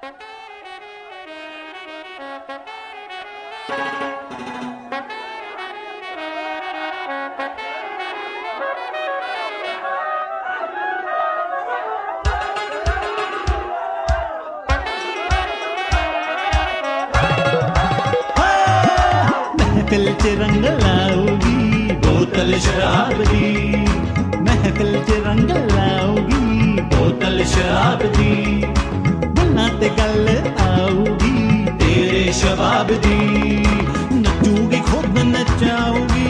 महफिल च रंग लाऊगी बोतल शराब दी, महफिल च रंग लाऊगी बोतल शराब दी, बुल्लां ते गल आऊगी तेरे शबाब दी, नचूगी खुद नचाऊगी,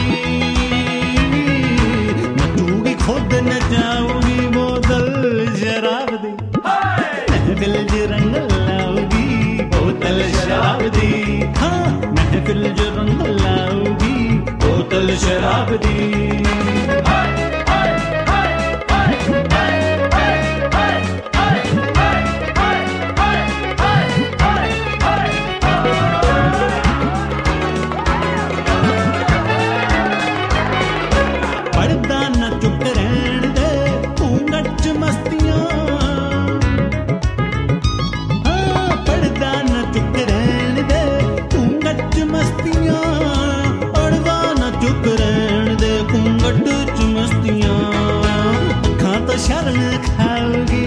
नचूगी खुद नचाऊगी बोतल शराब दी, महफिल च रंग लाऊगी बोतल शराब दी, हाँ महफिल च रंग लाऊगी बोतल शराब दी। पर्दा न चुप रहन दे घूंघट च मस्तियां, हाँ पर्दा न चुप रहन दे घूंघट च मस्तियां, पर्दा न चुप रहन दे घूंघट च मस्तियां, अखां तो शर्म खाओगी,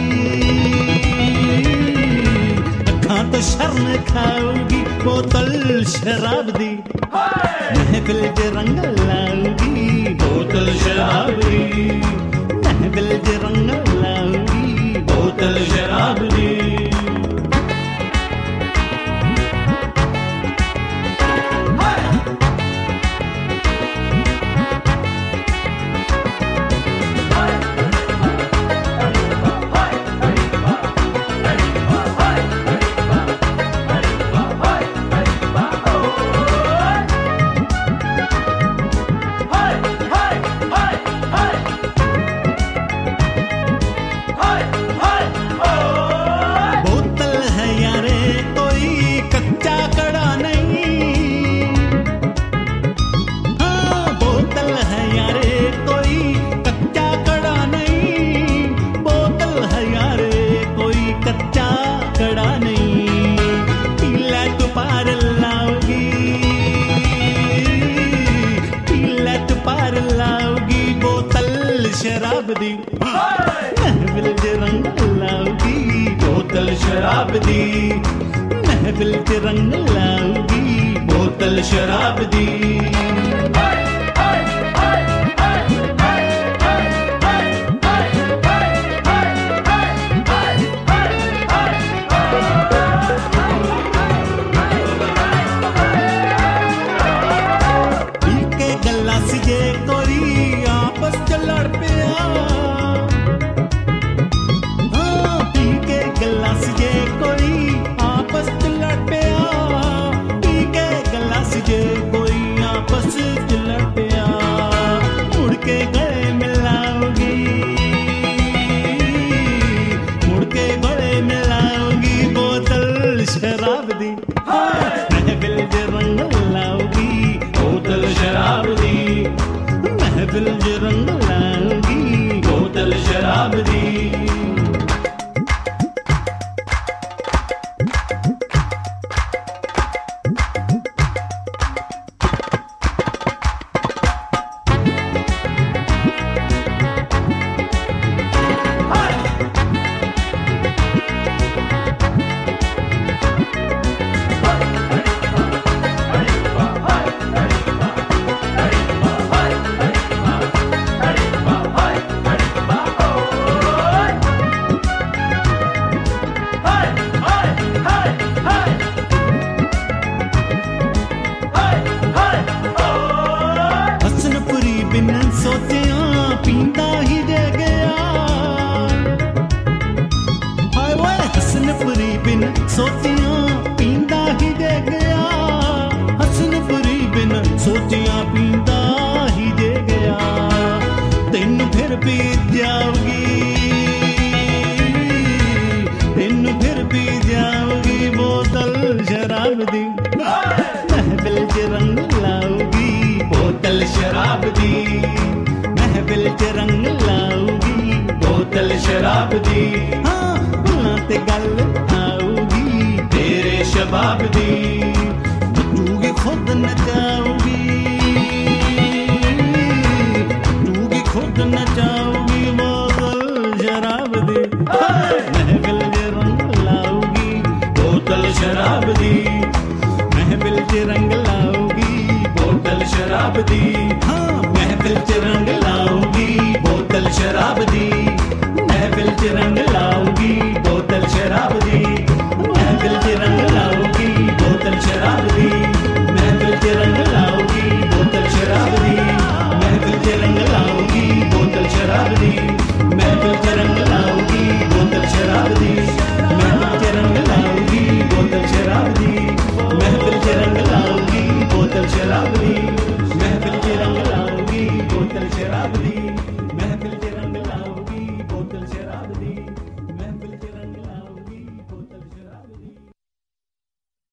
अखां तो शर्म खाओगी बोतल शराब दी, महफिल च रंग लाऊगी बोतल शराब दी, महफिल च रंग लाऊगी बोतल शराब दी। शराब दी, महफिल च रंग लाऊगी बोतल शराब दी, महफिल च रंग लाऊगी बोतल शराब दी। शराब दी, महफिल च रंग लाऊगी बोतल शराब दी, महफिल च रंग लाऊगी बोतल शराब दी। पींदा ही जे गया, हाय वो हसनपुरी बिन सोचिया पींदा ही जे गया, हसनपुरी बिन सोचिया पींदा ही जे गया, तेन फिर पी जाओगी, तेन फिर पी जाओगी बोतल शराब दी, महफिल च रंग लाऊगी बोतल शराब दी, महफिल च रंग लाऊगी बोतल शराब दी, हाँ बुल्लां ते गल आऊ ਸ਼ਬਾਬ ਦੀ ਨੱਚੂਗੀ ਖੁਦ ਨਚਾਊਗੀ ਨੱਚੂਗੀ ਖੁਦ ਨਚਾਊਗੀ ਬੋਤਲ ਸ਼ਰਾਬ ਦੀ ਮਹਿਫਿਲ ਦੇ ਰੰਗ ਲਾਊਗੀ ਬੋਤਲ ਸ਼ਰਾਬ ਦੀ ਮਹਿਫਿਲ 'ਚ ਰੰਗ ਲਾਊਗੀ ਬੋਤਲ ਸ਼ਰਾਬ ਦੀ ਹਾਂ ਮਹਿਫਿਲ 'ਚ ਰੰਗ ਲਾਊਗੀ ਬੋਤਲ ਸ਼ਰਾਬ ਦੀ ਮਹਿਫਿਲ 'ਚ ਰੰਗ ਲਾਊਗੀ